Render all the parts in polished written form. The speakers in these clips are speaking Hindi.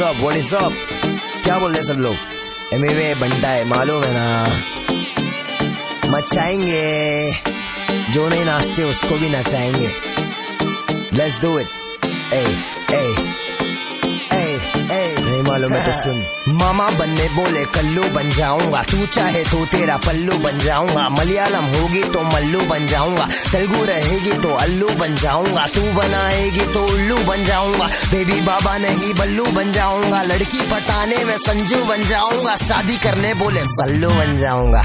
What is up? क्या बोल रहे सब लोग? एमवे बनता है, मालूम है ना। मचाएंगे, जो नहीं नाचते उसको भी नचाएंगे। Let's do it. ए ए नहीं मालूम है तो सुन। मामा बनने बोले कल्लू बन जाऊंगा, तू चाहे तो तेरा पल्लू बन जाऊंगा। मलयालम होगी तो मल्लू बन जाऊंगा, तेलुगु रहेगी तो अल्लू बन जाऊंगा। तू बनाएगी तो उल्लू बन जाऊंगा, बेबी बाबा नहीं बल्लू बन जाऊंगा। लड़की पटाने में संजू बन जाऊंगा, शादी करने बोले सल्लू बन जाऊंगा।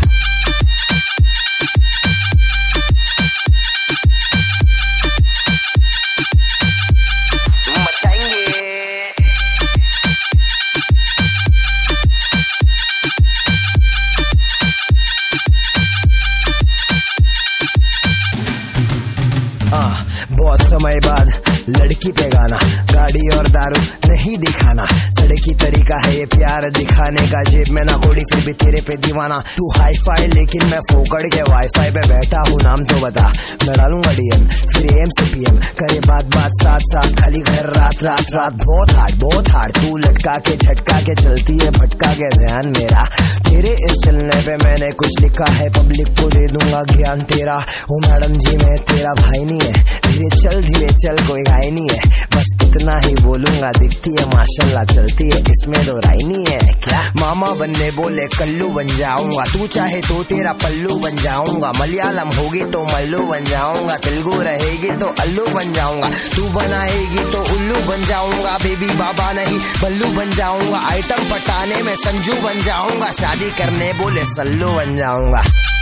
बहुत समय बाद लड़की पे गाना, गाड़ी और दारू नहीं दिखाना। सड़की तरीका है ये प्यार दिखाने का, जेब में ना कोड़ी फिर भी तेरे पे दीवाना। तू हाई फाई लेकिन मैं फोकड़ के वाईफाई पे बैठा हूँ, नाम तो बता। मैं डालूंगा डीएम फिर एम से पीएम, करे बात साथ साथ, खाली घर रात रात रात। बहुत हार्ड तू लटका के झटका के चलती है, भटका के ध्यान मेरा। तेरे इस चलने पे मैंने कुछ लिखा है, पब्लिक को दे दूंगा ज्ञान तेरा। ओ मैडम जी मैं तेरा भाई नहीं है, धीरे चल कोई गाय नहीं है। बस इतना ही बोलूंगा, दिखती है माशाल्लाह चलती है, इसमें दो राय नहीं है क्या? मामा बनने बोले कल्लू बन जाऊंगा, तू चाहे तो तेरा पल्लू बन जाऊंगा। मलयालम होगी तो मल्लू बन जाऊंगा, तेलुगु रहेगी तो अल्लू बन जाऊंगा। तू बनाएगी तो उल्लू बन जाऊंगा, बेबी बाबा नहीं बल्लू बन जाऊंगा। आइटम पटाने में संजू बन जाऊंगा, शादी करने बोले सल्लू बन जाऊंगा।